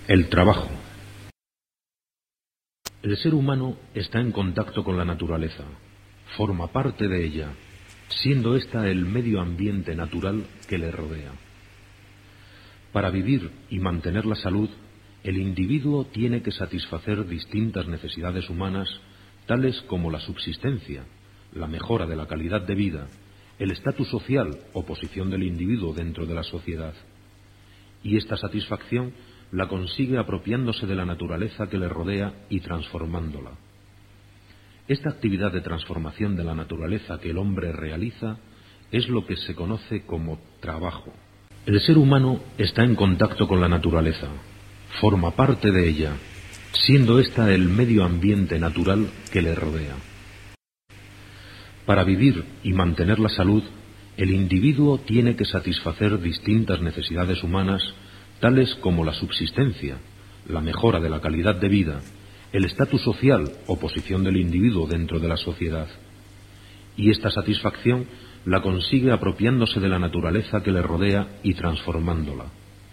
El trabajo. El ser humano está en contacto con la naturaleza, forma parte de ella, siendo ésta el medio ambiente natural que le rodea. Para vivir y mantener la salud, el individuo tiene que satisfacer distintas necesidades humanas, tales como la subsistencia, la mejora de la calidad de vida, el estatus social o posición del individuo dentro de la sociedad. Y esta satisfacción la consigue apropiándose de la naturaleza que le rodea y transformándola. Esta actividad de transformación de la naturaleza que el hombre realiza es lo que se conoce como trabajo. El ser humano está en contacto con la naturaleza, forma parte de ella, siendo ésta el medio ambiente natural que le rodea. Para vivir y mantener la salud, el individuo tiene que satisfacer distintas necesidades humanas, tales como la subsistencia, la mejora de la calidad de vida, el estatus social o posición del individuo dentro de la sociedad. Y esta satisfacción la consigue apropiándose de la naturaleza que le rodea y transformándola.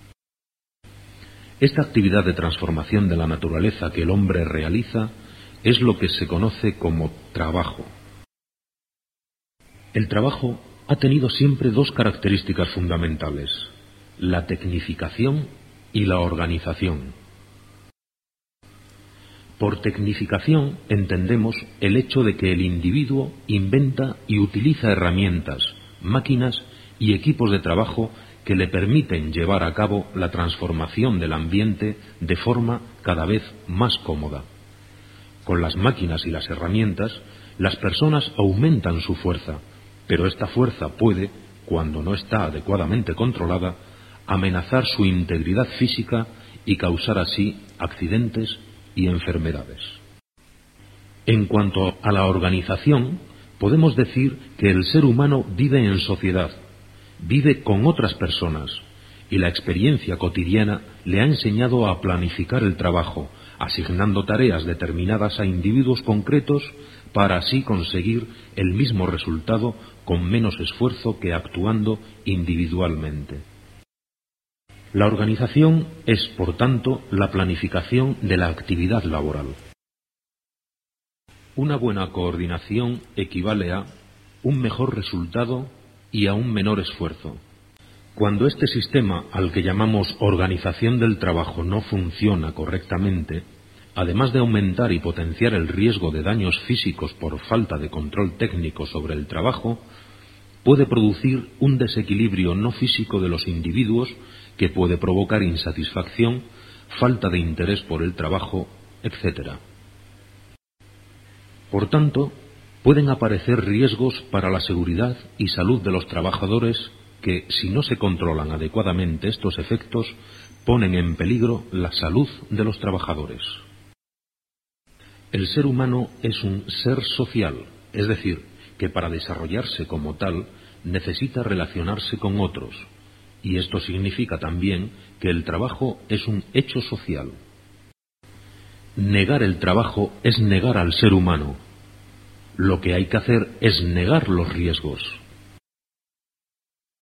Esta actividad de transformación de la naturaleza que el hombre realiza es lo que se conoce como trabajo. El trabajo ha tenido siempre dos características fundamentales: la tecnificación y la organización. Por tecnificación entendemos el hecho de que el individuo inventa y utiliza herramientas, máquinas y equipos de trabajo que le permiten llevar a cabo la transformación del ambiente de forma cada vez más cómoda. Con las máquinas y las herramientas, las personas aumentan su fuerza, pero esta fuerza puede, cuando no está adecuadamente controlada, amenazar su integridad física y causar así accidentes y enfermedades. En cuanto a la organización, podemos decir que el ser humano vive en sociedad, vive con otras personas, y la experiencia cotidiana le ha enseñado a planificar el trabajo, asignando tareas determinadas a individuos concretos para así conseguir el mismo resultado con menos esfuerzo que actuando individualmente. La organización es, por tanto, la planificación de la actividad laboral. Una buena coordinación equivale a un mejor resultado y a un menor esfuerzo. Cuando este sistema, al que llamamos organización del trabajo, no funciona correctamente, además de aumentar y potenciar el riesgo de daños físicos por falta de control técnico sobre el trabajo, puede producir un desequilibrio no físico de los individuos que puede provocar insatisfacción, falta de interés por el trabajo, etc. Por tanto, pueden aparecer riesgos para la seguridad y salud de los trabajadores que, si no se controlan adecuadamente estos efectos, ponen en peligro la salud de los trabajadores. El ser humano es un ser social, es decir, que para desarrollarse como tal necesita relacionarse con otros, y esto significa también que el trabajo es un hecho social. Negar el trabajo es negar al ser humano. Lo que hay que hacer es negar los riesgos.